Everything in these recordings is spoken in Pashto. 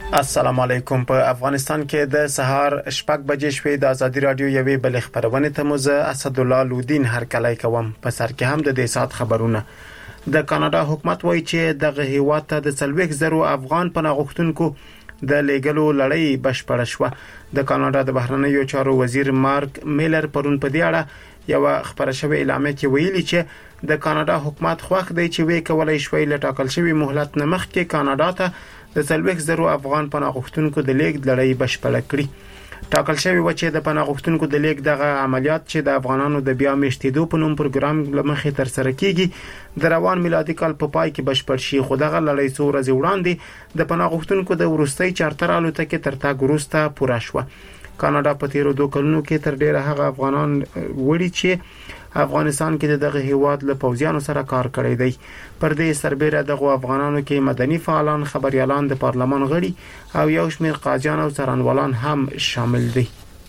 السلام علیکم. په افغانستان کې د سهار شپږ بجې شوې د ازادي رادیو یوې بل خبرونه ته مزه اسد الله لودین هر کله کوم په سر کې هم د دې سات خبرونه. د کاناډا حکومت وایي چې دغه هیواد ته د 40,000 افغان پناه غوښتونکو د لیګلو لړۍ بشپړه شوه. د کاناډا د بهرنیو چارو وزیر مارک میلر پرون په دې اړه یو خبره شوې اعلامیه کې ویلي چې د کاناډا حکومت خوښ دی چې وی کولای شوی لټاکل شوی مهلت نه مخکې کاناډا ته د 40,000 افغان پناه غوښتونکو د لیګ لړۍ بشپړه کړي. ټاکل شوی و چې د پناه غوښتونکو د لیګ دغه عملیات چې د افغانانو د بیا میشتېدو په نوم پروګرام لمخې تر سره کیږي د روان میلادي کال په پای کې بشپړ شي. خو دغه لړۍ څو ورځې وړاندې د پناه غوښتونکو د ورستۍ چارتر الوتکې تر تاګ وروسته پوره شوه. کاناډا په تیرو 2 کلونو کې تر ډیره هغه افغانان وړي چې افغانستان کې دغه هیواد له پوځیانو سره کار کړی دی. پر دې سربېره دغه افغانانو کې مدني فعالان، خبريالان، د پارلمان غړي او یو شمېر قاضیان او څارنوالان هم شامل دي.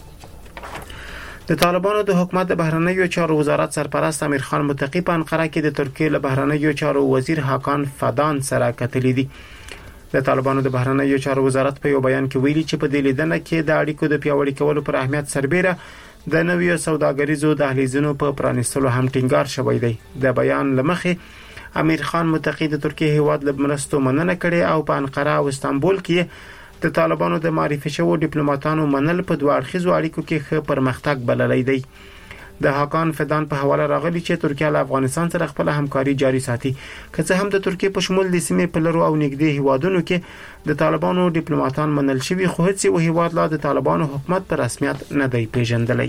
د طالبانو د حکومت د بهرنیو چارو وزارت سرپرست امیر خان متقی په انقره کې د ترکیه له بهرنیو چارو وزیر حاکان فدان سره کتلې دي. د طالبانو د بهرنیو چارو وزارت په یو بیان کې ویلي چې په دې لیدنه کې د اړیکو د پیاوړي کولو پر اهمیت سربېره د نویو سوداګریزو دهلیزونو په پرانیستلو هم ټینګار شوی دی. د بیان لمخې امیر خان متقی د ترکیه هیواد له مرستو مننه کړې او په انقره او استانبول کې د طالبانو د معرفي شوو ډیپلوماټانو منل په دوه اړخیزو اړیکو کې ښه پرمختګ بللی دی. د حاکان فدان په حواله راغلی چې ترکیه له افغانستان سره خپل همکاري جاري ساتي. که څه هم د ترکیه په شمول د سیمې په لرو او نږدې هیوادونو کې د طالبانو ډیپلوماټان منل شوي، خو هیڅ یو هیواد لا د طالبانو حکومت په رسمیت نه دی پیژندلی.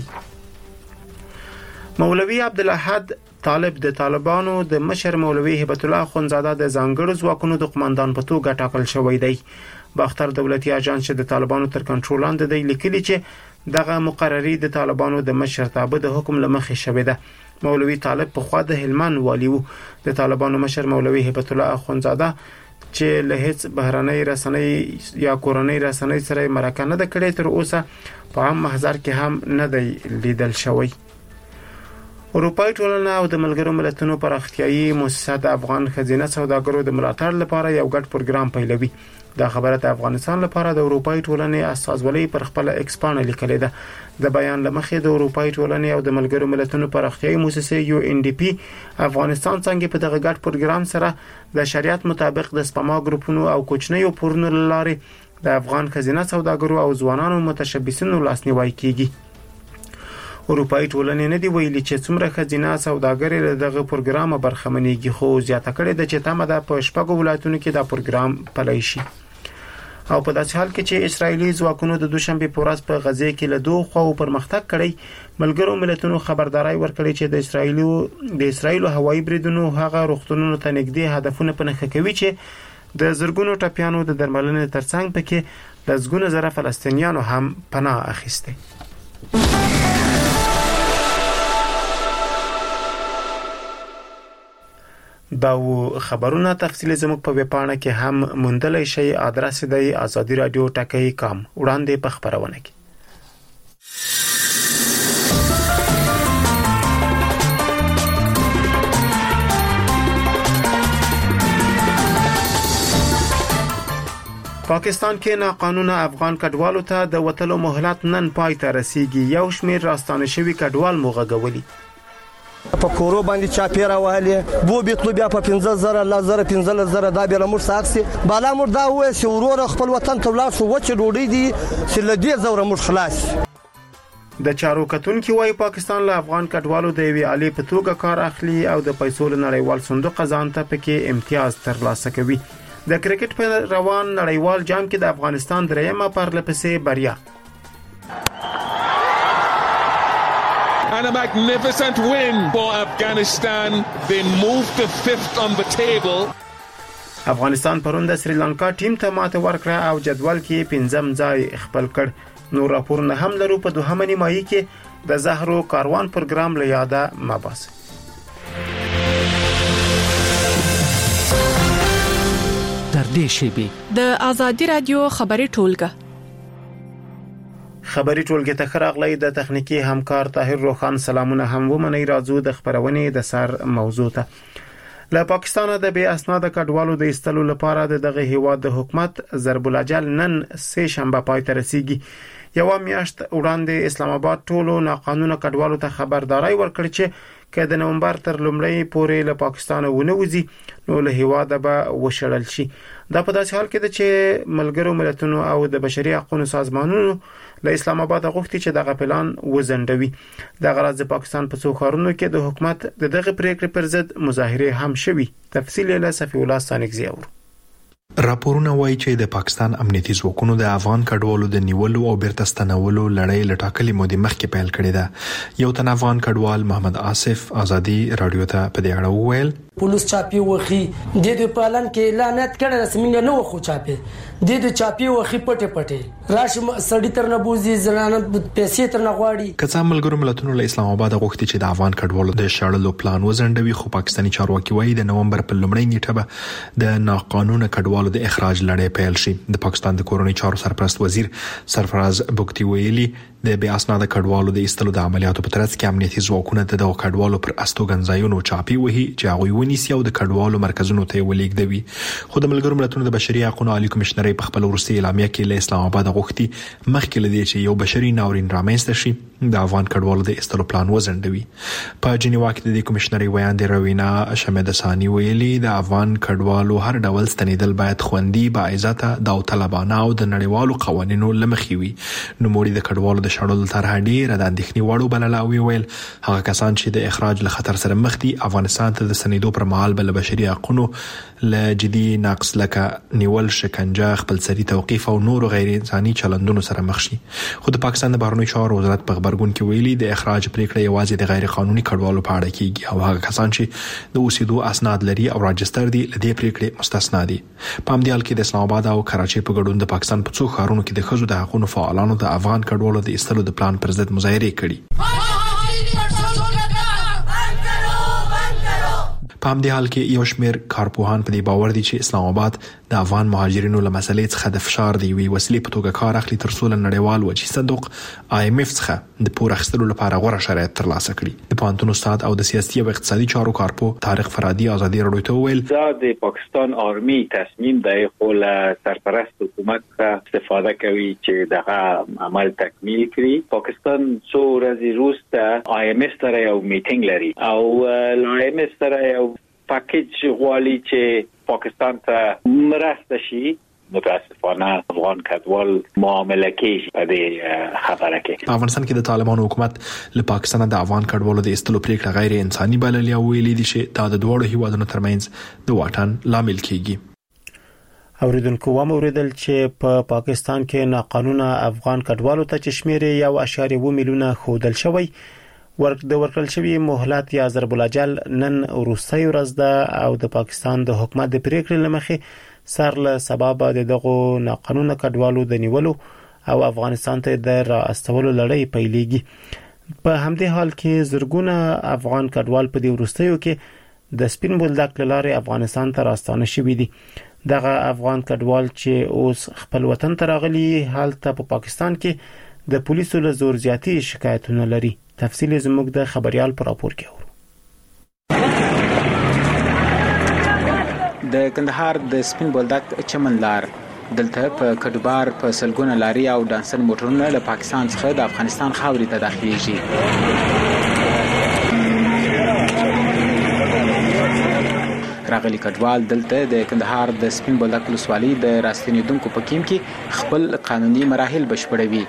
مولوی عبدالاحد طالب د طالبانو د مشر مولوی هبت الله اخوندزاده د ځانګړو ځواکونو د قوماندان په توګه ټاکل شوی دی. باختر دولتي اژانس چې د طالبانو تر کنټرول لاندې دی لیکلي چې دغه مقرری د طالبانو د مشرتابه د حکم لمخې شوې ده. مولوی طالب په خوا د هلمند والی وو. د طالبانو مشر مولوی هبت الله اخوندزاده چې له هیڅ بهرنۍ رسنۍ یا کورنۍ رسنۍ سره مرکه نه ده کړې تر اوسه په عام محضر کې هم نه دی لیدل شوی. اروپای ټولنه او د ملګرو ملتونو پراختیایي مؤسسه د افغان خزینه سوداګرو د ملاتړ لپاره یو ګډ پروګرام پیلوي. دا خبره د افغانستان لپاره د اروپای ټولنې استازولۍ پر خپل ایکسپان لیکلې ده. د بیان لمخې د اروپای ټولنې او د ملګرو ملتونو پراختیایي مؤسسه UNDP افغانستان څنګه په دغه ګډ پروګرام سره د شریعت مطابق د سپما ګروپونو او کوچنیو پورونو لارې د افغان خزینه سوداګرو او ځوانانو متشبثینو لاسنیوي کیږي. اروپای ټولنې نه دی ویلي چې څومره خزینه سوداګر له دغه پروګرام برخمنېږي، خو زیاته کړې ده چې تمه ده په شپږو ولایتونو کې دا پروګرام پلی شي. او په داسې حال کې چې اسرایلی ځواکونو د دوشنبه په ورځ په غزه کې له دوه خواو پرمختګ کړی، ملګرو ملتونو خبرداري ورکړې چې د اسرایل هوایي بریدونو هغه روغتونونو ته نږدې هدفونه پنهخه کوي چې د زرګونو ټپيانو د درملنې ترڅنګ پکې لږونه زره فلسطینیانو هم پناه اخیسته. دا خبرونه تفصیلی زموږ په ویب پاڼه کې هم موندلای شئ. ادرس دی azadiradio.com. وړاندې په خبرونه کې پاکستان کې ناقانونه افغان کډوالو ته د وټلو مهلت نن پای ته رسیدي. یو شمېر راستانه شوی کډوال موغږولي په کورو باندې چاپیره واله وو بیتلو بیا په 15,000 لزر 15,000 دا بیره مور ساکسي بالا مور دا وې چې ورور خپل وطن ته ولاړ شو وچ ډوډۍ دي چې لدې زوره مور خلاص. د چارو کتونکو وايي پاکستان له افغان کډوالو د وی علي په توګه کار اخلي او د پیسو نړیوال صندوق ځان ته پکې امتیاز ترلاسه کوي. د کرکټ په روان نړیوال جام کې د افغانستان درېمه پرلپسې بریا and a magnificent win for Afghanistan. They moved to 5th on the table. افغانستان پرون د سریلانکا ټیم ته ماته ورکړه او جدول کې 5م ځای خپل کړ. نور راپورونه هم لرو په دوهمه نیمایي کې د زهرو کاروان پروګرام له یاده مباس. در دې شیبه د ازادي رادیو خبري ټولګه خبري ټولګه ته خراغلی د تخنیکی همکار طاهر روخان سلامونه هم ومني. راځو د خبرونه د سر موضوع ته. له پاکستان د بې اسناد کډوالو د ایستلو لپاره دغه هیواد د حکومت ضرب الاجل نن سه شنبه پای ته رسیږي یو میاشت وړاندې اسلام آباد ټولو ناقانونه کډوالو ته خبرداري ورکړه چې که د نومبر تر لومړۍ پورې له پاکستان ونه وځي نو له هیواده به وشړل شي. دا په داسې حال کې ده چې ملګرو ملتونو او د بشري حقوقو سازمانونو له اسلام آباد غوښتي چې دغه پلان وزندوي. د غرض پاکستان په څو ښارونو کې د حکومت دغه پریکړې پر ضد مظاهره هم شوي. تفصیل له صفی الله ثانیزی اور. راپورونه وایي چې د پاکستان امنیتي ځواکونو د افغان کډوالو د نیولو او بیرته ستنولو لړۍ لټاکلې مودې مخکې پیل کړې ده. یو تن افغان کډوال محمد آصف ازادي رادیو ته په دې اړه وویل پولیس چاپی وخی د دې پالن کې اعلانات کړه رسمي نه وخو چاپی د دې چاپی وخی پټه پټه راش سړی تر نه بوزي زنانه پیسې تر نه غواړي. کڅا ملګرو ملتونو له اسلام آباد غوښتي چې د افغان کډوالو د شړلو پلان وزندوي خو پاکستاني چارواکي وایي د نومبر په لومړۍ نیټه به د ناقانونه کډوالو د اخراج لړۍ پیل شي. د پاکستان د کورونی چارو سرپرست وزیر سرفراز بوکتی ویلي د بې اسناد کډوالو د ایستلو د عملیاتو په ترڅ کې امنیتي ځواکونه د کډوالو پر استوګنځایونو چاپی وهي چې هغه ونیسي او د کډوالو مرکزونو ته ولېږدوي. خو د ملګرو ملتونو د بشري حقوقو عالی کمشنري په خپل وروستي اعلامیه کې له اسلام آباد غوښتي مخکې لدی چې یو بشري ناورین رامنځته شي د افغان کډوالو د ایستلو پلان وزندوي. په جنیوا کې د کمشنري ویان دی روینا شمدسانی ویلي د افغان کډوالو هر ډول ستنیدل باید خوندي با عزت داوطلبانه او د نړیوالو قوانینو لمخې وي. نو موري د کډوالو د شړلو طرح ډیره د اندېښنې وړ بلل او ویل هغه کسان چې د اخراج له خطر سره مخ دي افغانستان ته د سنیدو پر مهال بل بشري حقوقو له جدي نقص لکه نیول شکنجه خپلسري توقيف او نور غیر انساني چلندونو سره مخ شي. خو د پاکستان د بهرنیو چارو وزارت په خبرګون کې ویلي د اخراج پریکړه یوازې د غیر قانوني کډوالو په اړه کیږي او هغه کسان چې د اوسېدو اسناد لري او راجستر دي لدې پریکړې مستثنا دي. په همدې حال کې د اسلام آباد او کراچۍ په ګډون د پاکستان په څو ښارونو کې د ښځو د حقوقو فعالانو د افغان کډوالو د ایستلو د پلان پر ضد مظاهره کړي. په همدې حال کې یو شمېر کارپوهان په دې باور دي چې اسلام آباد د افغان مهاجرینو له مسلې څخه د فشار دی وی وسیلې په توګه کار اخلي تر څو نړیوال وجهي صندوق IMF څخه د پور اخیستلو لپاره غوړه شرایط ترلاسه کړي. د پوهنتون استاد او د سیاسي او اقتصادي چارو کارپو طارق فرادي ازادي رادیو ته ویل دا د پاکستان آرمي تصمیم دی خو له سرپرست حکومت څخه استفاده کوي چې دغه عمل تکمیل کړي. پاکستان څو ورځې وروسته IMF سره یو میټینګ لري او IMF سره یو پاکیج غواړي چې پاکستان ته مرسته شي. متاسفانه افغان کډوال معامله کې په دې خبره کې په افغانستان کې د طالبانو حکومت له پاکستان د افغان کډوالو د ایستلو پریکړه غیر انساني بللې او ویلي دي چې دا د دوه هیوادونو ترمنځ د واټن لامل کیږي. اوریدونکو اوریدل چې په پاکستان کې ناقانونه افغان کډوالو ته چشمیر 1.2 میلیونه خودل شوی د ورکړل شوی مهلت یا ضرب الاجل نن وروستۍ ورځ ده او د پاکستان د حکومت د پریکړې لمخې سر له سبب د دغه ناقانونه کډوالو د نیولو او افغانستان ته د راستولو لړۍ پیلېږي. په همدې حال کې زرګونه افغان کډوال په دې وروستیو کې د سپین بولدک لارې افغانستان ته راستانه شوي دي. دغه افغان کډوال چې اوس خپل وطن ته راغلي حالت په پاکستان کې د پولیسو له زور زیاتی شکایتونه لري. تفصیل زموږ د خبريال پر راپور کې اورو. د کندهار د سپین بولدک چمن لار دلته په کډبار په سلګونه لاري او دانسن موټرونه له پاکستان څخه د افغانستان خاورې ته داخليږي. راغلي کډوال دلته د کندهار د سپین بولدک ولسوالۍ د راستنیدونکو په کیم کې خپل قانوني مراحل بشپړوي.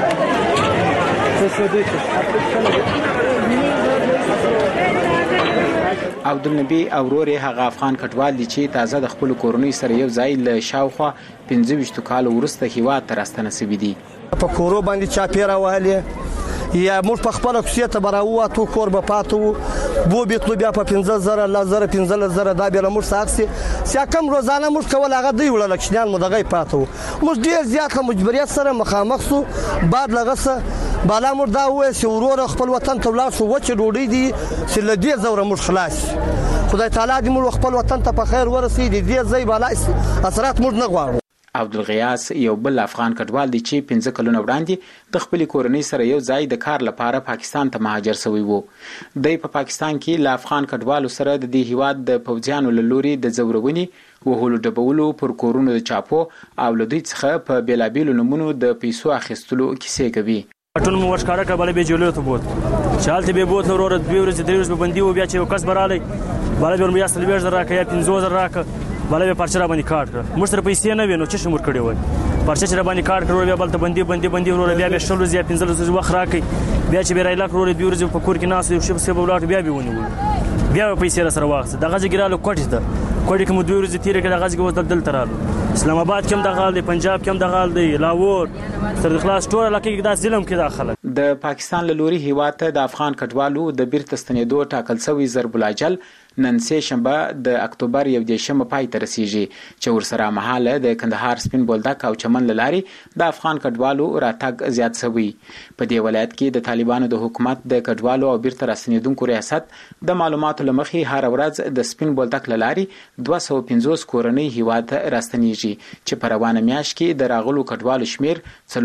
عبدالنبی او ورور هغه افغان کډوال دي چې تازه د خپل کورنۍ سره یو ځای له شاوخوا 15 کال وروسته هیواد ته راستنه شوي دي. په کورو باندې چاپیره وهلې یا موږ په خپل کوڅه ته براواتو کور به پاتو بو بیتلو بیا په 15000 لزر 15000 دا به موږ ساکسي سیا کم روزانه موږ کول هغه دی وړل لکشنان مو دغه پاتو موږ ډیر زیات مجبوریت سره مخامخ سو بعد لغه بالا موږ دا وې چې ورور خپل وطن ته ولاړ شو وچه ډوډۍ دي چې لدې زوره موږ خلاص خدای تعالی دې موږ خپل وطن ته په خیر ورسېږي دې ځای بالا اثرات موږ نه غواړو. عبدالغیاس یو بل افغان کډوال دی چې 15 کلونه وړاندې د خپل کورنۍ سره یو ځای د کار لپاره پاکستان ته مهاجر شوی وو. د پاکستان کې له افغان کډوالو سره د دې هیواد د پوځیانو له لوري د زورونی وهلو ډبولو پر کورونو د چاپو او له دوی څخه په بیلابیلو نمونو د پیسو اخیستلو کیسې کوي. ټول مو ورشکاره کړ بل به جوړو ته بوت چالت به بوت نور ورځ 2 ورځې 3 ورځې بندي و بیا چې کس براله بل به مې اصل 20 راکې یا 15000 راکې بل به پرچا باندې کارت کړ موږ سره پیسې نه وینو چې شمور کړی وای پرچا چې باندې کارت کړو بیا بل ته بندي ورو بیا به شل ورځې یا 15 ورځې وخت راکې بیا چې به رایلا کړو 2 ورځې په کور کې ناس یو شپ سبب ولاټ بیا به ونیول بیا پیسې سره واخص دغه ځګراله کوټه ده کوټه کې مو 2 ورځې تیر کې دغه ځګ وځل ترالو اسلام آباد کې هم دغه دی پنجاب کې هم دغه دی لاهور تر خلاص ټول علاقې کې دا ظلم کې داخله. د پاکستان له لوري هیواد ته د افغان کډوالو د بیرته ستنېدو ټاکل شوی ضرب الاجل نن سه شنبه د اکتوبر 1 پای ته رسیږي چې ورسره مهاله د کندهار سپین بولدک او چمن لاري د افغان کډوالو راتګ زیات شوی. په دې ولایت کې د طالبانو د حکومت د کډوالو او بیرته راستنېدونکو ریاست د معلوماتو لمخې هر ورځ د سپین بولدک لاري 250 کورنۍ هیواد راستنېږي چې په روانه میاشت کې د راغلو کډوالو شمیر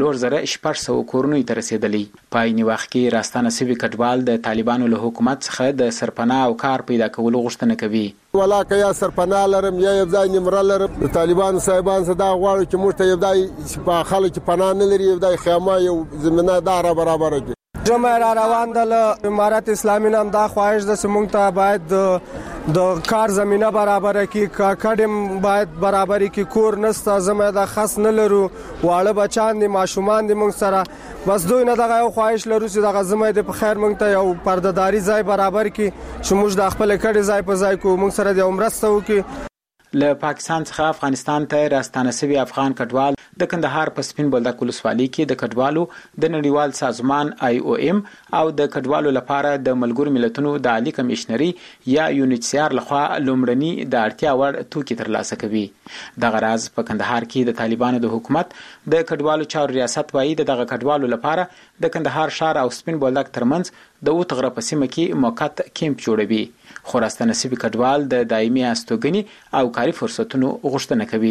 4600 کورنۍ ته رسیدلی. په عین وخت کې راستانه شوي کډوال د طالبانو له حکومت څخه د سرپناه او کار پیدا کولو غوښتنه کوي. ولاکه یا سرپناه لرم یا یو ځای نمره لرم د طالبانو صاحبان صدا غواړي چې موږ ته یو ځای په خلک پناه نه لري یو ځای خیمه یو زمينه دار برابر کړي. جمع را روان د امارات اسلامي نام دا خواهش د سمونږ ته باید د کار زمينه برابر کی کډم باید برابر کی کور نسته زمه د خاص نه لرو واړه بچان دي ماشومان دي موږ سره بس دوی نه دغه خواهش لرو چې دغه زمه د په خیر موږ ته یو پردهداري ځای برابر کی چې موږ د خپل کډي ځای په ځای کو موږ سره د عمرسته وکي. له پاکستان څخه افغانستان ته راستانه شوي افغان کډوال د کندهار په سپین بولدک ولسوالۍ کې د کډوالو د نړیوال سازمان IOM او د کډوالو لپاره د ملګرو ملتونو د عالی کمشنري یا UNHCR لخوا لومړني د اړتیا وړ توکي ترلاسه کوي. دغه راز په کندهار کې د طالبانو د حکومت د کډوالو چارو ریاست وایي دغه کډوالو لپاره د کندهار ښار او سپین بولدک ترمنځ د وټغره په سیمه کې موقت کیمپ جوړوي. خو راستانه شوي کډوال د دایمي استوګنې او کاري فرصتونو غوښتنه کوي.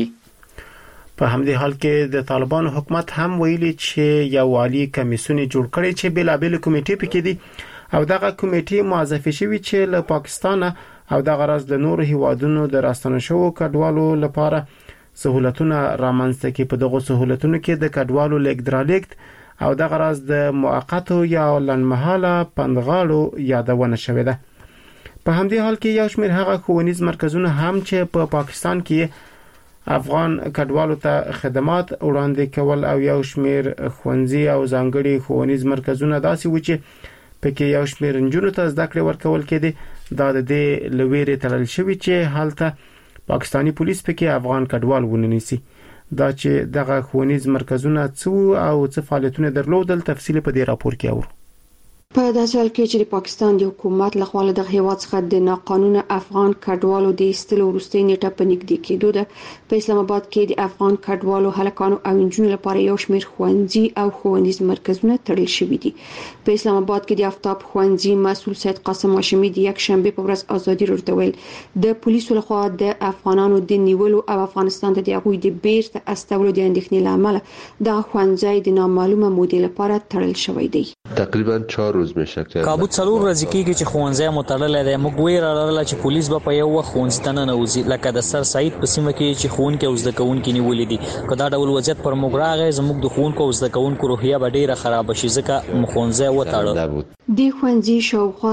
په همدې حال کې د طالبانو حکومت هم ویلي چې یو عالی کمیسیون جوړ کړي چې بلابل کمیټې پکې دي او دغه کمیټې موظفه شوی چې له پاکستان او دغه راز د نور هیوادونو د راستنه شوو کډوالو لپاره سہولتونه رامنځته کړي. په دغه سہولتونو کې د کډوالو لیکدرالیکت او دغه راز د موقتو یا لنمحاله پندغاړو یادونه شوې ده. په همدې حال کې یو شمېر هغه ښوونیز مرکزونه هم چې په پاکستان کې افغان کډوالو ته خدمات وړاندې کول او یو شمېر ښوونځي او ځانګړي ښوونیز مرکزونه داسې و چې پکې یو شمېر نجونو ته زده کړې ورکول کېدې دا د دې لویرې تړل شوی چې حالته پاکستانی پولیس پکې افغان کډوال ونیسي. دا چې دغه ښوونیز مرکزونه څو او څه فعالیتونه درلودل تفصیل په دې راپور کې اورو. په داسې حال کې چې د پاکستان د حکومت لخوا له دغه هیواد څخه د ناقانونه افغان کډوالو د ایستلو وروستۍ نیټه په نږدې کېدو ده په اسلام آباد کې د افغان کډوالو هلکانو او نجونو لپاره یو شمېر ښوونځي او ښوونیز مرکزونه تړل شوي دي. په اسلام آباد کې د آفتاب ښوونځي مسؤل سید قاسم هاشمي د یک شنبه په ورځ ازادي راډیو ویل د پولیسو لخوا د افغانانو د نیولو او افغانستان ته د هغوی د بیرته استولو د اندېښنې له امله د ښوونځي د نامعلومه مودې لپاره تړل شوی دی. تقریبا 4 روز میشه کابو څلور ورځې کېږي چې ښوونځی متړلی دی. موږ ویره لرله چې پولیس به په یو وخت ښوونځي ته ننوځي لکه د سر سعید په سیمه کې چې ښوونکي او زده کوونکي نیولي دي. که دا ډول وضعیت پر موږ راغی زموږ د ښوونکو او زده کوونکو روحیه به ډېره خرابه شي ځکه موږ ښوونځی وتړه. د ښوونځي شاوخوا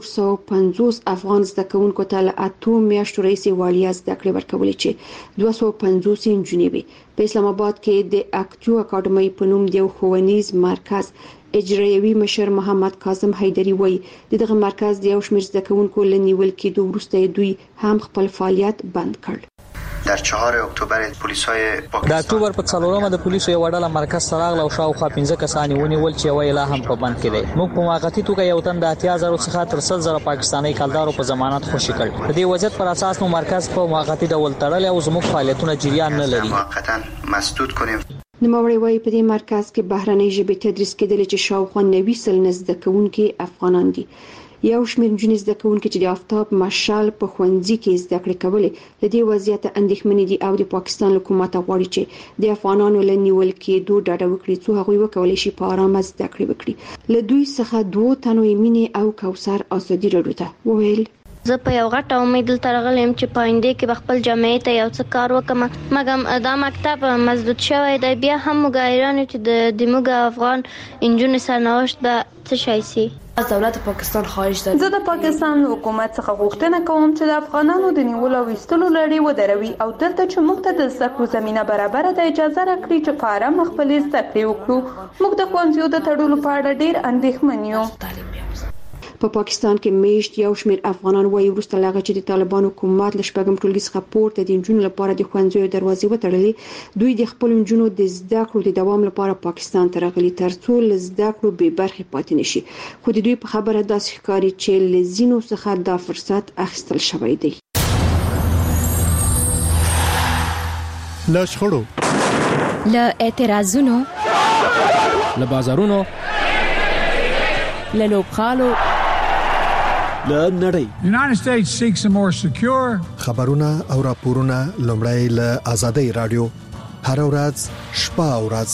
450 افغان زده کوونکو ته له 8 میاشتو راهیسې وړیا زده کړې ورکولې چې 250 نجونې وي. په اسلام آباد کې د اکټیو اکاډمي په نوم د یو ښوونیز مرکز اجرایوي مشر محمد کاظم حیدری وایي دغه مرکز د یو شمېر زده کوونکو له نیول کېدو وروسته دوی هم خپل فعالیت بند کړ. در 4 اکتبر پلیسای پاکستان د اکتوبر په 4مه د پولیسو یو ډله مرکز ته راغله او شاوخوا 15 کسان ونیول چې یو لا هم په بند کې دی. موږ په موقتی توګه یو تن د 80000 څخه تر 100,000 پاکستاني کلدارو په ضمانت خوشي کړ. د دې وضعیت پر اساس نو مرکز په موقتی ډول تړل او زموږ فعالیتونه جریان نه لري. موقتا مسدود کنیم. نوموړی وایي په دې مرکز کې بهرنۍ ژبې تدریس کېدل چې شاوخوا 90 سلنه زده کوونکي افغانان دي. یو شمېر نجونې زده کوونکي چې د آفتاب مشال په ښوونځي کې زده کړې کولې له دې وضعیت اندېښمنې دي او د پاکستان حکومت غواړي چې د افغانانو له نیول کېدو ډډه وکړي څو هغوی وکولای شي په آرامه زده کړې وکړي. له دوی څخه 2 تنو مینې او کوثر ازادي راډیو ته وویل زه په یو غټه امید دلته راغلم چې په آینده کې به خپل جامعې ته یو څه کار وکړم، مګر دا مکتب مسدود شوی دی. بیا هم موږ حیران یو چې د موږ افغان نجونې سرنوشت به څه شی سي. از دولت پاکستان خواهش دارم. زه د پاکستان حکومت څخه غوښتنه کوم چې د افغانانو د نیولو او ویستلو لړۍ ودروي او دلته چې موږ ته د زده کړو زمينه برابر ده اجازه راکړي چې په آرامه خپلې زده کړې وکړو. موږ د ښوونځیو د تړلو په اړه ډېر اندېښمن یو. په پاکستان کې میشت یو شمېر افغانان وایي وروسته له هغه چې د طالبان حکومت له شپږم ټولګي څخه پورته د نجونو لپاره د ښوونځیو دروازې وتړلې، دوی د خپل نجونو د زده کړو د دوام لپاره پاکستان ته راغلي ترڅو له زده کړو بې برخې پاتې نشي. خو د دوی په خبره داسې ښکاري چې له ځینو څخه دا فرصت اخیستل شوی دی. له شخړو، له اعتراضونو، له بازارونو، له لوبغالو، له نړۍ. United States seeks a more secure. خبرونه او راپورونه لومړی له آزادۍ رادیو هر ورځ شپه او ورځ.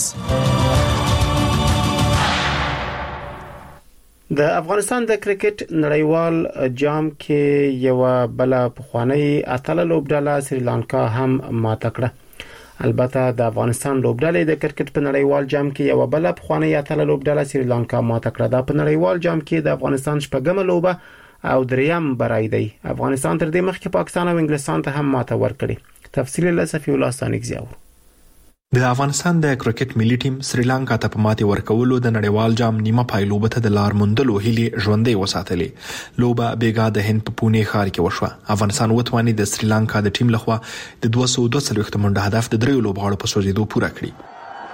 د افغانستان د کرکټ نړیوال جام کې یو بل پخوانی اتل لوبډله سریلانکا هم ماته کړه. البته د افغانستان لوبډلې د کرکټ په نړیوال جام کې یو بل پخوانی اتل لوبډله سریلانکا ماته کړه. دا په نړیوال جام کې د افغانستان شپږمه لوبه او دریم برای دی. افغانستان تر دې مخکې پاکستان او انګلستان ته هم ماته ورکړي. تفصیل له صفی الله ثانیزیاو. د افغانستان د کرکټ ملي ټیم سریلانکا ته په ماتې ورکولو د نړیوال جام نیمه پایلوبه ته د لار موندلو هیلې ژوندۍ وساتلې. لوبه بیګا د هند په پونه ښار کې وشوه. افغانستان وتواني د سریلانکا د ټیم لخوا د 242 منډه هدف د دریو لوبغاړو په سوځیدو پوره کړی.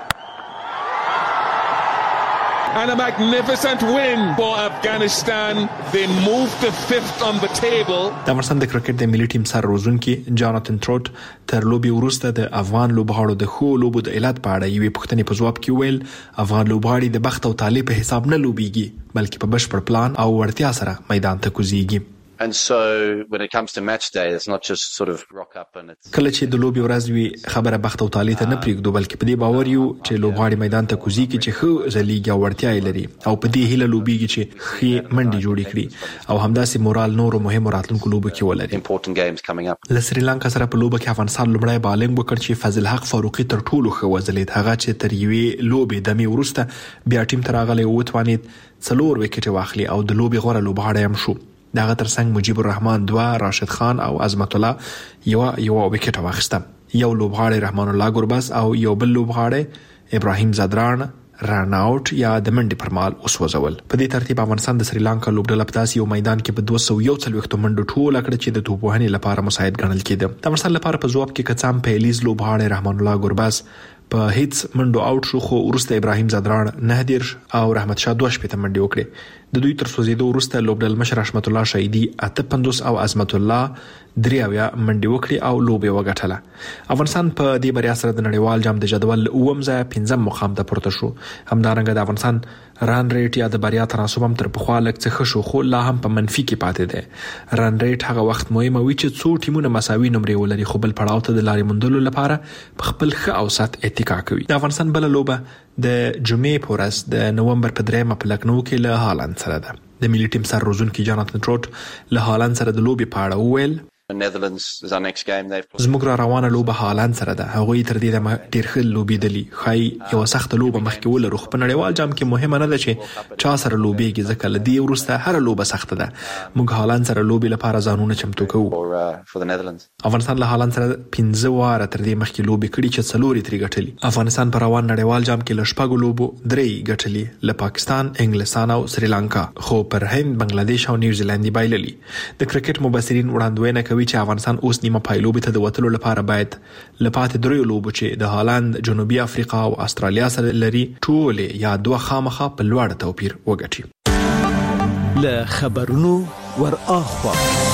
And a magnificent win for Afghanistan. They move to 5th on the table. د افغانستان د کرکټ د ملي ټیم سر روزونکي جاناتن تروټ تر لوبي وروسته د افغان لوبغاړو د خو لوبو د علت په اړه یوې پوښتنې په جواب کې ویل افغان لوبغاړي د بخت او طالب په حساب نه لوبيږي بلکې په بشپړ پلان او ورتیا سره میدان ته کوزيږي. And so when it comes to match day it's not just sort of rock up and it's کله چې د لوبي ورځ وي خبره بخت او طالع ته نه پریږدو بلکې په دې باور یو چې لوبغاړي میدان ته کوزيږي چې خو زلیګي او ورتیا لري او په دې هیله لوبيږي چې خې منډي جوړې کړي او همداسې مورال نور مهم راتلونکو لوبو کې ولري. important games coming up. له سریلانکا سره په لوبه کې افغانستان لومړی بالنګ وکړ چې فضل حق فاروقي تر ټولو ښه وځلید. هغه چې تر یوې لوبې دمه ورسته بیا ټیم ته راغلی او توانید 4 وکټ واخلي او د لوبي غوړه لوبغاړی هم شو. دغه ترڅنګ مجيب الرحمن 2، راشد خان او عظمت الله یو وکټ واخیسته. یو لوبغاړی رحمان الله ګرباس او یو بل لوبغاړی ابراهیم زادران رن اوټ یا د منډي پرمال وسوځول. په دې ترتیب افغانستان د سریلانکا لوبډله په داسې یو میدان کې په 241 منډو ټول کړ چې د توپوهنې لپاره مساعد ګڼل کېده. د افغانستان لپاره په ځواب کې کڅام پیلیز لوبغاړی رحمان الله ګرباس په هیڅ منډو اوټ شو، خو ورسته ابراهیم زادران 9 او رحمت شاه 2 منډي وکړي. د دوی تر سوزیدو ورسته لوبډل مشر رحمت الله شهیدی 58 او عظمت الله 3 منډي وکړي او لوبه وګټله. افغانستان په دې بریا سره د نړیوال جام د جدول 5 مقام ته پورته شو. همدارنګه د افغانستان ران ریټ یا د بریا تناسب هم تر پخوا لږ څه شو، خو لا هم په منفي کې پاتې دی. ران ریټ هغه وخت مهمه وي چې څو ټیمونه مساوي نمرې ولري خو بل پړاو ته د لارې موندلو لپاره په خپل ښه اوسط اتکا کوي. د افغانستان بل لوبه د جمعې په ورځ د نومبر په 3 په لکنو کې له هالند سره ده. د ملي ټیم سر روزونکي جاناتن تروټ له هالند سره د لوبي په اړه وویل Netherlands is our next game. زموږ را روانه لوبه هالند سره ده. هغوی تر دې دمه ډیر ښه لوبېدلي. خای یو سخت لوبه مخکې ولرو خو په نړیوال جام کې مهمه نه ده چې چا سره لوبېږي ځکه له دې وروسته هر لوبه سخته ده. موږ هالند سره لوبې لپاره ځانونه چمتو کوو. افغانستان له هالند سره 15 واره تر دې مخکې لوبې کړي چې 4 ترې ګټلي. افغانستان په روان نړیوال جام کې له شپږو لوبو 3 ګټلي، له پاکستان، انګلستان او سریلانکا، خو پر هند، بنگلاديش او نیوزیلند بایللي. د کرکټ مبصرین وړاندوینه کوي چې افغانستان اوس نیمه پایلوبه ته د وتلو لپاره باید لپاره درې لوبو چې د هالند، جنوبي افریقا او استرالیا سره لري ټول یا دوه خامخه په لوړ توپیر وګټي. له خبرونو ور اخوا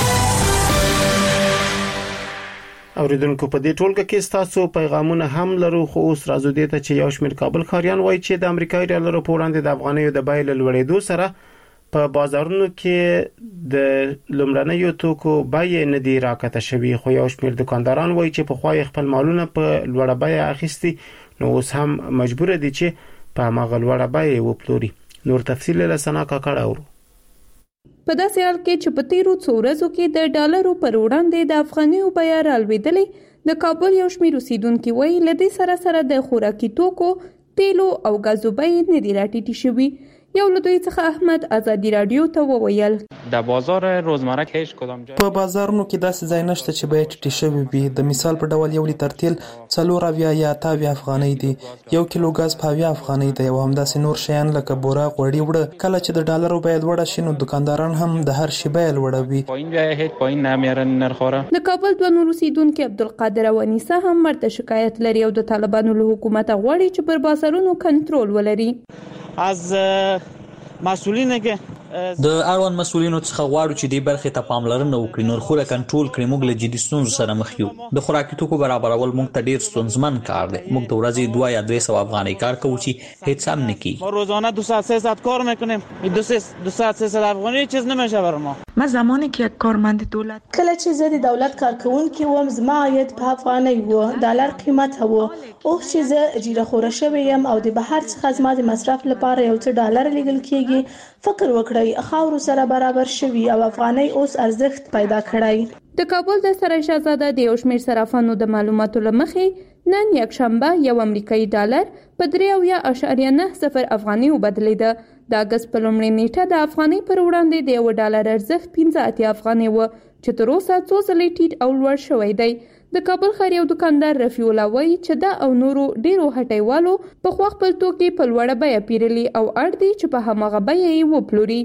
اوریدونکو په دې ټولګه کې تاسو پیغامونه هم لرو، خو اوس راځو دې ته چې یو شمېر کابل خاریان وایي چې د امریکایي ډالر په وړاندې د افغانیو د بیې لوړېدو سره په بازارونو کې د لومړنیو توکو بیې نه دی راکته شوی، خو یو شمېر دکانداران وایي چې په خوای خپل مالونه په لوړه بیه اخیستي، نو اوس هم مجبور دي چې په هغه لوړه بیه وپلوري. نور تفصیل له سنا کاکړ اورو. په داسې حال کې چې په تیرو څو ورځو کې د ډالرو پر وړاندې د افغانیو بیه رالوېدلې، د کابل یو شمېر اوسیدونکي وایي له دې سره د خوراکي توکو، تیلو او غازو بیې نه دي راټیټې شوي. یو له دوی څخه احمد ازادي رادیو ته وویل د بازار روزمره کې هیڅ کدام جای په بازارونو کې داسې ځای نشته چې بیې ټیټې شوي وي. د مثال په ډول 1 لیتر تیل 4 یا 8 افغانۍ دی، 1 کیلو غاز په 20 افغانۍ دی، او همداسې نور شیان لکه بوره، غوړي، وړه. کله چې د ډالرو بیه لوړه شي نو دکانداران هم د هر شي بیه لوړه وي. پایین بیه هیڅ پایین نمیارن نرخوره. د کابل دوه نور اوسیدونکي عبدالقادر او انیسه هم مرته شکایت لري او د طالبانو له حکومت غواړي چې پر بازارونو کنټرول ولري. از مسئولینه که د اړوند مسؤلینو څخه غواړو چې دې برخې ته پاملرنه وکړي، نرخونه کنټرول کړي. موږ له جدي ستونزو سره مخ یو. د خوراکي توکو برابرول موږ ته ډیر ستونزمن کار دی. موږ د ورځې 2 یا 300 افغانۍ کار کوو چې هیڅ هم نه کیږي. ما روزانه 200-300 کار میکنیم. 200-300 افغانی چیز نمیشه برای ما. ما زمانی که یک کارمند دولت کله چې زه د دولت کارکونکي وم، زما عاید په افغانۍ و، ډالر قیمت و. اوس چې زه اجاره خوره شوی یم او د بهر څخه زما د مصرف لپاره یو څه ډالر لیږل کیږي، فکر وکړئ خاور سره برابر شوی او افغانۍ اوس ارزښت پیدا کړی. د کابل د سرای شهزاده د یو شمېر صرافانو د معلوماتو له مخې نن یکشنبه یو امریکایي ډالر په 3.90 افغانۍ وبدلېده. د اګست په لومړۍ نیټه د افغانۍ پر وړاندې د 1 ډالر ارزښت 15 افغانۍ و چې تر اوسه څو ځلې ټیټ او لوړ شوی دی. د کابل ښار یو دکاندار رفیع الله وایي چې دا او نورو ډیرو هټیوالو په خوا خپل توکي په لوړه بیه پیرلي او اړ دي چې په هماغه بیه یې وپلوري.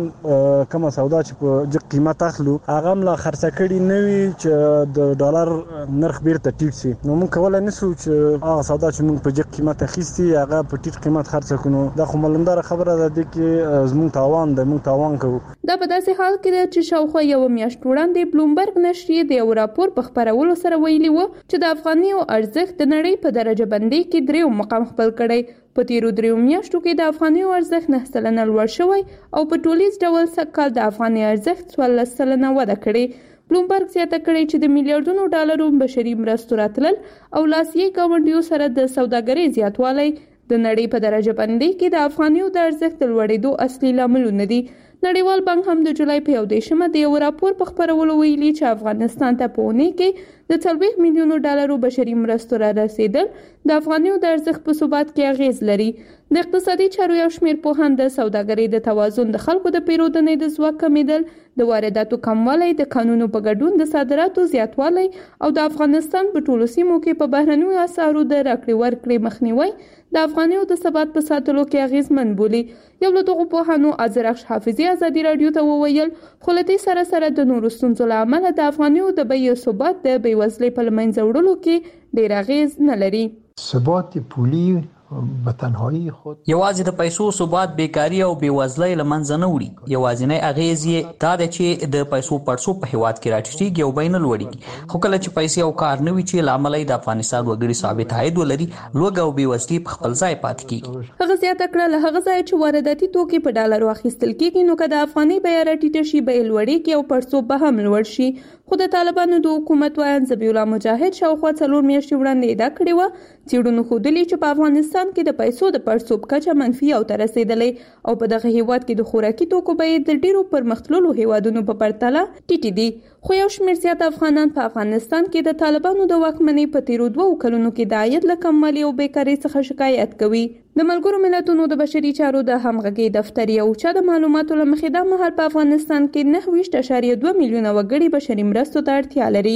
موږ کومه سودا چې په جګ قیمت اخلو هغه هم لا خرڅه کړي نه وي چې د ډالر نرخ بیرته ټیټ شي، نو موږ کولای نشو چې هغه سودا چې موږ په جګ قیمت اخیستي هغه په ټیټ قیمت خرڅ کړو. دا خو معلومدار خبره ده چې زموږ تاوان ده، موږ تاوان کوو. دا په داسې حال کې ده چې شاوخوا یو میاشت وړاندې بلومبرګ نشریې د یو راپور په خپرولو سره ویلي و چې د افغانیو ارزښت د نړۍ په درجه بندۍ کې 3 مقام خپل کړی. په تیرو 3 میاشتو کې د افغانیو ارزښت 9% لوړ شوی او په ټولیز ډول سږکال د افغاني ارزښت 14% وده کړې. بلومبرګ زیاته کړې چې د میلیارډونو ډالرو بشري مرستو راتلل او لاسیې ګاونډیو سره د سوداګرۍ زیاتوالی د نړۍ په درجه بندۍ کې د افغانیو د ارزښت لوړېدو اصلي لاملونه دي. نړیوال بانک هم د جولای په 1 د یو راپور په خپرولو ویلي چې افغانستان ته په اونۍ کې د 40 میلیونو ډالرو بشري مرستو را رسیدل د افغانیو د ارزښت په ثبات کې اغیز لري. د اقتصادي چارو یو شمېر پوهان د سوداګرۍ د توازن، د خلکو د پیرودنې د ځواک کمیدل، د وارداتو کموالی، د قانونو په ګډون د صادراتو زیاتوالی او د افغانستان په ټولو سیمو کې په بهرنیو اسعارو د راکړې ورکړې مخنیوي د افغانیو د ثبات په ساتلو کې اغیزمن بولي. یو له دغو پوهانو ازرخش حافظي ازادي رادیو ته وویل خو له دې سره سره د نورو ستونزو له امله د افغانیو د بیې ثبات د بېوزلۍ په له منځه وړلو کې ډېر اغیز نه لري. ثبات پولی به تنهایی خود یوازې د پیسو ثبات بیکاری او بیوزلۍ له منځه نه وړي. یوازینی اغیز یې دا دی چې د پیسو پړسو په هیواد کې راټیټېږي او بیې نه لوړېږي. خو کله چې پیسې او کار نه وي چې له امله د افغانستان وګړي ثابت عاید ولري، لوږه او بیوزلي په خپل ځای پاتې کېږي. هغه زیاته کړه له هغه ځایه چې وارداتي توکي په ډالرو اخیستل کېږي، نو که د افغانۍ بیه راټیټه شي بیې لوړېږي او پړسوب به هم لوړ شي. خو د طالبانو د حکومت وایي ذبیح الله مجاهد شاوخوا 4 میاشتې وړاندې ادعا کړې وه څېړنو ښودلي چې په افغانستان کې د پیسو د پړسوب کچه منفي او ته رسېدلی او په دغه هیواد کې د خوراکي توکو بیې د ډېرو پرمختللو هیوادونو په پرتله ټیټې دي. خو یو شمېر زیات افغانان په افغانستان کې د طالبانو د واکمنۍ په تیرو 2 کلونو کې د عاید له کموالي او بیکارۍ څخه شکایت کوي. د ملګرو ملتونو د بشري چارو د همغږۍ دفتر یو چا د معلوماتو له مخې دا مهال په افغانستان کې 9.2 میلیونه وګړي بشري مرستو ته اړتیا لري.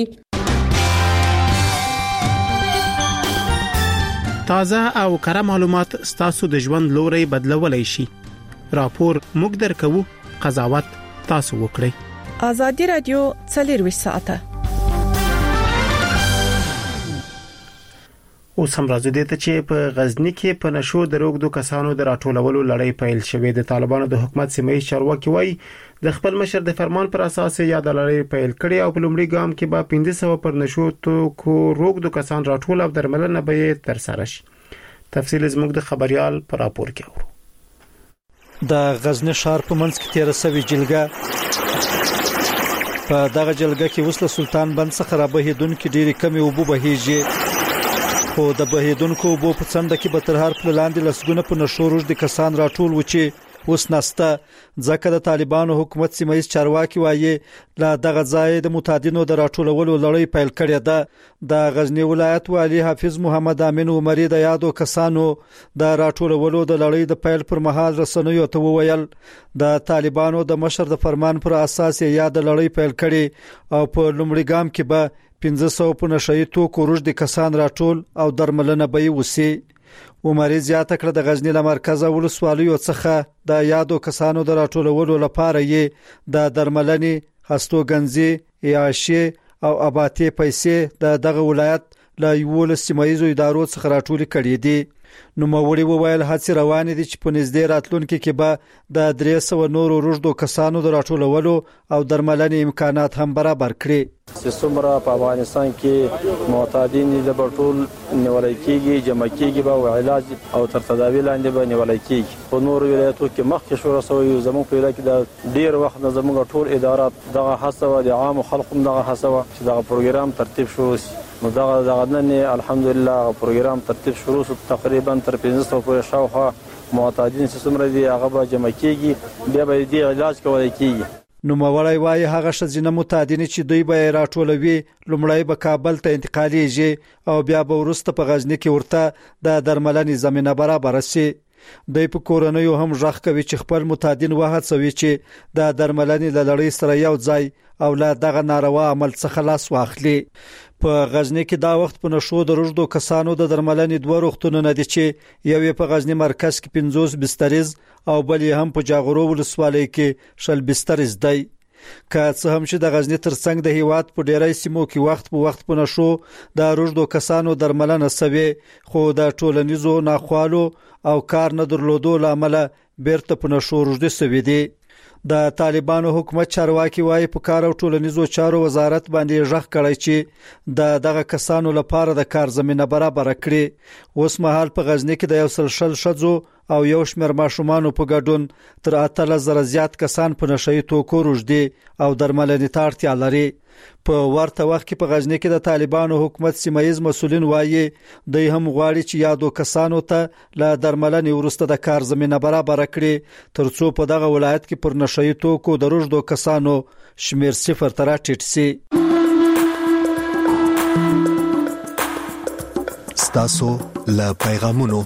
تازه او کره معلومات ستاسو د ژوند لوري بدلولای شي. راپور موږ درکو، قضاوت تاسو وکړئ. آزادي رادیو 24 ساعته. اوس هم راځي ته چې په غزنی کې په نشو د روغدو کسانو د راټولولو لړۍ پیل شوې. د طالبانو د حکومت سیمه چارواکي وایي د خپل مشر د فرمان پر اساس یاد لړۍ پیل کړي او په لومړي ګام کې به 1500 پر نشو توکو روغدو کسان راټول او درملنه به تر سره شي. تفصیل زموږ د خبريال پر راپور کې اورو. د غزنی ښار په منځ کې تیر شوی جلګه په دغه جلګه کې وسله سلطان بند څخه را بهیدونکو ډېری کمی اوبو بهیږي خو د بهیدونکو اوبو په څنډه کې به تر هر پل لاندې لسګونه په نشو روږدي کسان راټول و چې اوس نسته ځکه د طالبانو حکومت سیمایي چارواکي وایي لا دغه ځای د متعدینو د راټولولو لړۍ پیل کړې ده د غزنی ولایت والی حافظ محمد امین عمری د یادو کسانو د راټولولو د لړۍ د پیل پر مهال رسنیو ته وویل د طالبانو د مشر د فرمان پر اساس یې یاد لړۍ پیل کړي او په لومړي ګام کې به 1500 په نشئی توکو روږدي کسان راټول او درملنه به وسی عمر زیاته کړ د غزنی له مرکز ولسوالیو څخه د یادو کسانو د راټولولو لپاره یې د درملنې هستوګنځي عیاشي او اباتي پیسې دغه ولایت له یو سیمایي ادارو څخه راټول کړي دي نو موري وویل هڅه روان دي چې په نږدې راتلونکو کې به د 300 نورو روږدو کسانو د راټولولو او درملنې امکانات هم برابر کړي څومره په افغانستان کې معتادین د ټول نیولای کېږي جمع کېږي به علاج او تر تداوی لاندې به نیولای کېږي په نورو ولایتونو کې مخکې شو رسوي زموږ په علاقې د ډیر وخت نه زموږ ټول ادارات دغه حسابه د عام خلکو دغه حسابه چې دغه پروګرام ترتیب شو نو دغه نن الحمدلله پروګرام ترتیب شروع شو تقریبا تر 1500 پورې شاوخوا معتادین څومره دي هغه به جمع کېږي بیا به دې علاج کولای کېږي نو مولای وای هغه شزینه متعدین چې دوی به راټولوي لومړی به کابل ته انتقالیږي او بیا به ورسته په غزنی کې ورته د درملنې زمينه برابر شي د په کورونیو هم ځخ کوي چې خپل متعدین وهڅوي چې د درملنې لړۍ سره یو ځای او لا دغه ناروا عمل څخه لاس واخلي په غزنی کې دا وخت په نشو د روږدو کسانو د درملنې دوه روغتونونه دي چې یو په غزنی مرکز کې 50 بستریز او بل هم په جاغورو ولسوالۍ کې 60 بستریز دی که څه هم چې د غزنی ترڅنګ د هیواد په ډیری سیمو کې وخت په نشو د روږدو کسانو درملنه سوي خو د ټولنیزو ناخوالو او کار نه درلودو لامل بیرته په نشو روږدي سوي دي د طالبانو حکومت چارواکي وایي په کار او ټولنیزو چارو وزارت باندې ژغ کړی چې دغه کسانو لپاره د کار زمينه برابر کړي اوس مهال په غزنی کې د یو سلسله شذو او یو شمېر ماشومان په ګډون تر 8000 زیات کسان په نشئی توکو روږدي او درملنې ته اړتیا لري په ورته وخت کې په غزنی کې د طالبانو حکومت سیمایي مسؤلین وایي دوی هم غواړي چې یادو کسانو ته له درملنې ورسته د کار زمينه برابر کړي ترڅو په دغه ولایت کې پر نشئی توکو د روږدو کسانو شمیر 0 ته راټیټ شي ستاسو له پیغامونو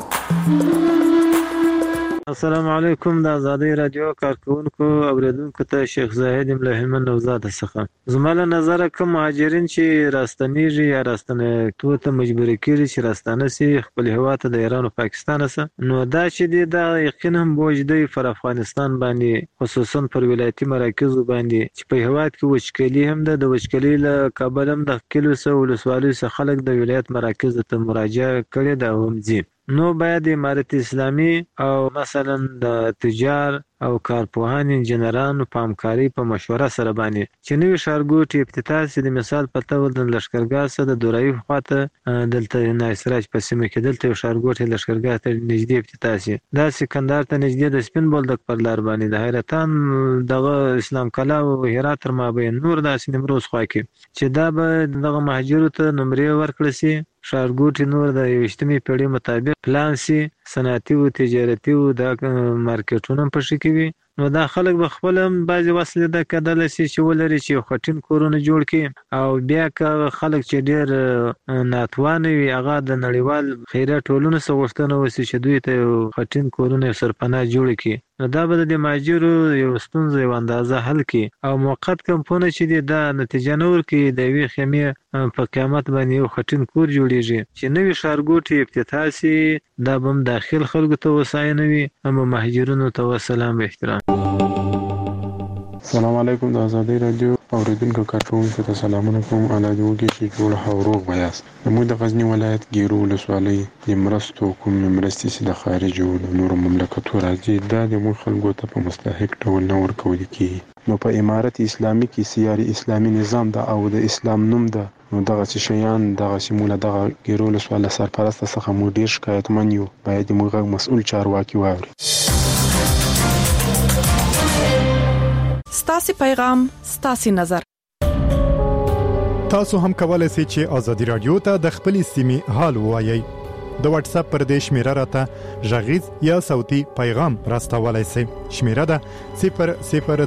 السلام علیکم د آزادی رادیو کارکونکو اوریدونکو ته شیخ زاهد له هلمند نوزاد څخه زموږ نظر کوم مهاجرین چې راستنیږي یا راستنه ته مجبور کیږي چې راستانه سي خپل هیواد د ایران او پاکستان سره نو دا چې د یقینا بوجدي پر افغانستان باندې خصوصا پر ولایتي مراکز باندې چې په هیواد کې وچکلي هم د وچکلي له کابل هم د کلو سو ولسوالۍ څخه خلک د ولایت مراکز ته مراجعه کړي دا هم ځي نو باید امارت اسلامي او مثلا د تجار او کارپوهان انجنیرانو په همکاري په مشوره سره باندې چې نوې ښارګوټي افتتاح سي د مثال په تول د لشکرګاه سره د دورای خواته دلته نایسراج په سیمه کې دلته ښارګوټي لشکرګاه ته نږدې افتتاح سي دا سکندر ته نږدې د سپین بولدک پر لار باندې د حیرتان دغه اسلام کلا او هرات تر مابین نور د سیمروز خوا کې چې دا به دغه مهاجرو ته نمرې ورکړي سي ښارګوټي نور د 20مې پیړۍ مطابق پلان سي صنعتي او تجارتي او د مارکیټونو په شکل وي نو دا خلک به خپل بعضي وسلې د کډل سي چې ولري چې خټین کورونه جوړ کړي او بیا که خلک چې ډېر ناتوانه وي هغه د نړیوال خیرات ټولنو څخه غوښتنه وسي چې دوی ته خټین کورونه سرپناه جوړ کړي نو دا به د مهاجرو یو ستونزه یو اندازه حل کړي او موقت کمپونه چې دا نتیجه نور کې د وی خمې په قیامت باندې یو خټین کور جوړیږي چې نوې ښارګوټي افتتاح سي دا بم داخل خلکو ته وساینه وي هم مهاجرونو ته وسلام به احترام السلام علیکم د آزادی رادیو اوریدونکو کارکونکو ته سلامونه کوم الله دې وکړي چې جوړ او روغ ویاست موږ د غزنی ولایت ګیرو ولسوالۍ د مرستو کوم مرستې چې د خارج او نورو مملکتونو راځي دا د موږ خلکو ته په مستحق ډول نه ورکول کیږي نو په امارت اسلامي کې سیاري اسلامي نظام دا او د اسلام نوم ده نو دغه شیان دغه سیمونه دغه ګیرو ولسوالۍ سرپرست څخه مو ډیر شکایت من یو باید موږ مسؤل چارواکي واوري ستاسو پیغام ستاسو نظر تاسو هم کولای شئ چې ازادي رادیو ته د خپل سیمې حال ووایي د واتس اپ پر دې شمیره راته ژغیز یا صوتي پیغام راستولای شئ شمیره ده 00